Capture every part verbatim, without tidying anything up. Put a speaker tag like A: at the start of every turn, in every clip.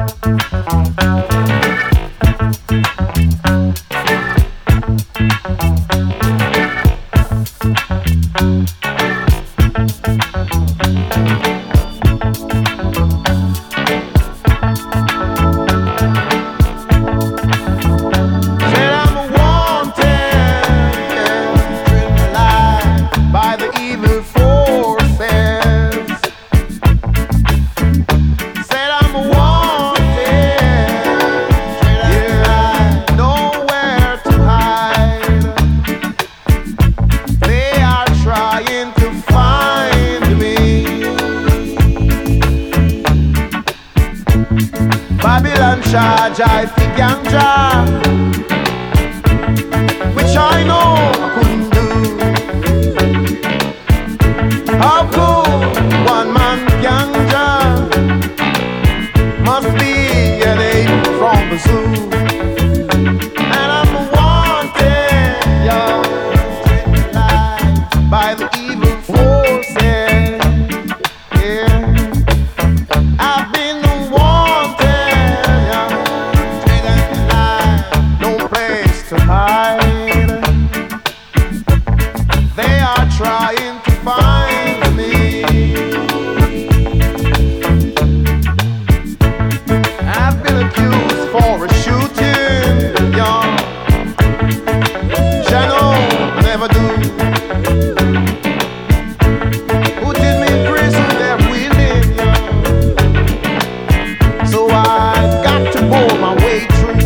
A: Babylon charge I fi ganja, which I know I couldn't do. How could one man ganja? Must be an ape from the zoo. And I'm wanted, yo, by the evil forces. Yeah, I've been to hide. They are trying to find me. I've been accused for a shooting, young. Shano, never do. Who did me in prison? They're willing, young. So I got to bore my way through.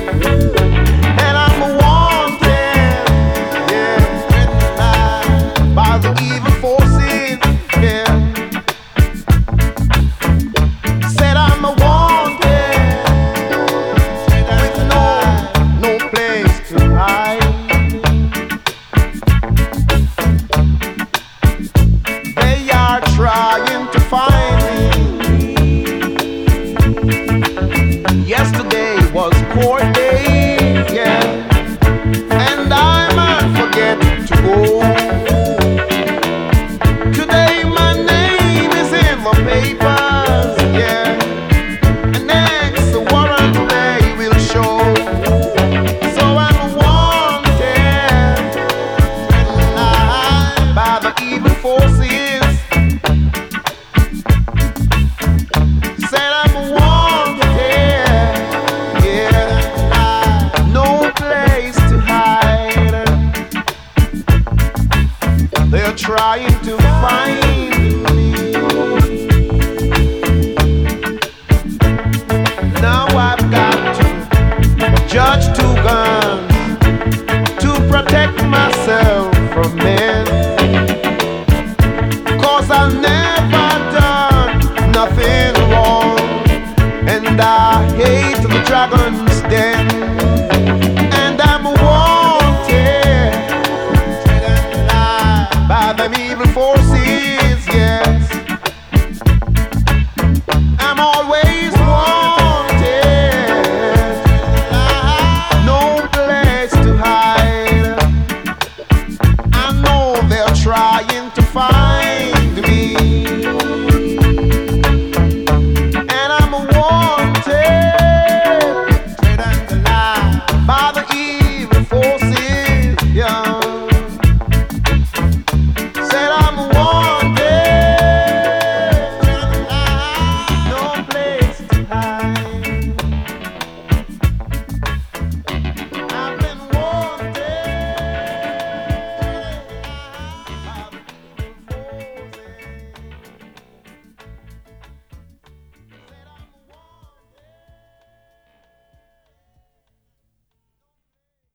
A: Yesterday was court day, yeah, and I might forget to go. Today my name is in the paper.